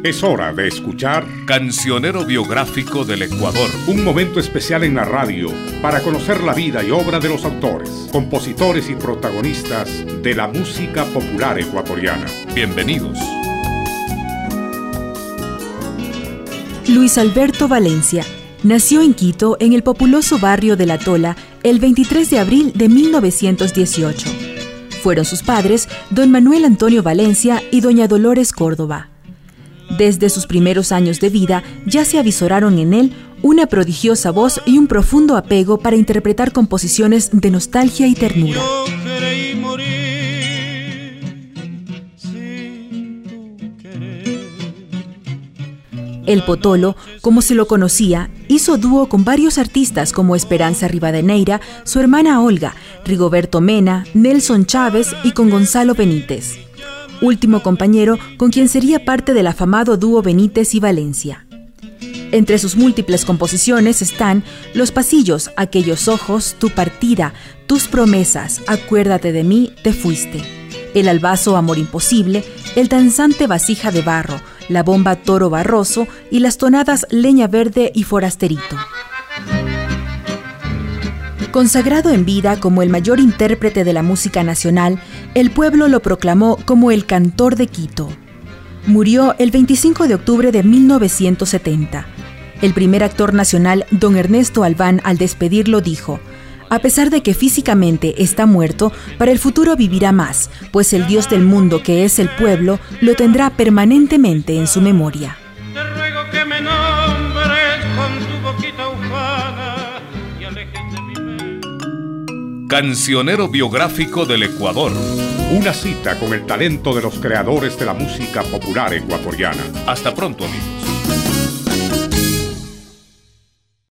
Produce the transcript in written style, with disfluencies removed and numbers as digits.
Es hora de escuchar Cancionero Biográfico del Ecuador. Un momento especial en la radio para conocer la vida y obra de los autores, compositores y protagonistas de la música popular ecuatoriana. Bienvenidos. Luis Alberto Valencia nació en Quito, en el populoso barrio de La Tola, el 23 de abril de 1918. Fueron sus padres, don Manuel Antonio Valencia y doña Dolores Córdoba. Desde sus primeros años de vida ya se avisoraron en él una prodigiosa voz y un profundo apego para interpretar composiciones de nostalgia y ternura. El Potolo, como se lo conocía, hizo dúo con varios artistas como Esperanza Rivadeneira, su hermana Olga, Rigoberto Mena, Nelson Chávez y con Gonzalo Benítez, último compañero con quien sería parte del afamado dúo Benítez y Valencia. Entre sus múltiples composiciones están Los Pasillos, Aquellos Ojos, Tu Partida, Tus Promesas, Acuérdate de mí, Te Fuiste, El Albazo, Amor Imposible, El Danzante Vasija de Barro, La Bomba Toro Barroso y las tonadas Leña Verde y Forasterito. Consagrado en vida como el mayor intérprete de la música nacional, el pueblo lo proclamó como el cantor de Quito. Murió el 25 de octubre de 1970. El primer actor nacional, don Ernesto Albán, al despedirlo dijo: a pesar de que físicamente está muerto, para el futuro vivirá más, pues el Dios del mundo, que es el pueblo, lo tendrá permanentemente en su memoria. Te ruego que me nombres con tu boquita ufana y alejes de mi mente. Cancionero Biográfico del Ecuador. Una cita con el talento de los creadores de la música popular ecuatoriana. Hasta pronto, amigos.